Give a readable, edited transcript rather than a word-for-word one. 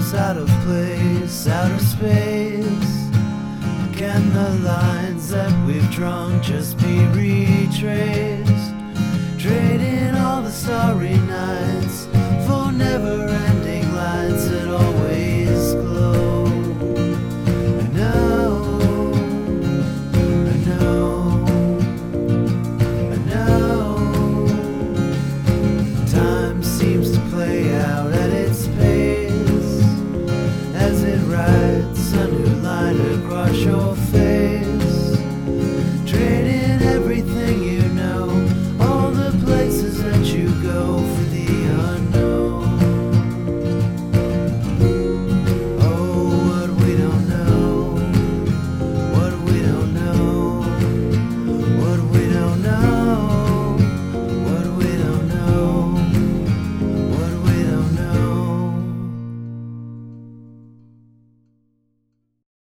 feels out of place, out of space. Can the lines that we've drawn just be retraced? Trading all the starry nights for never ending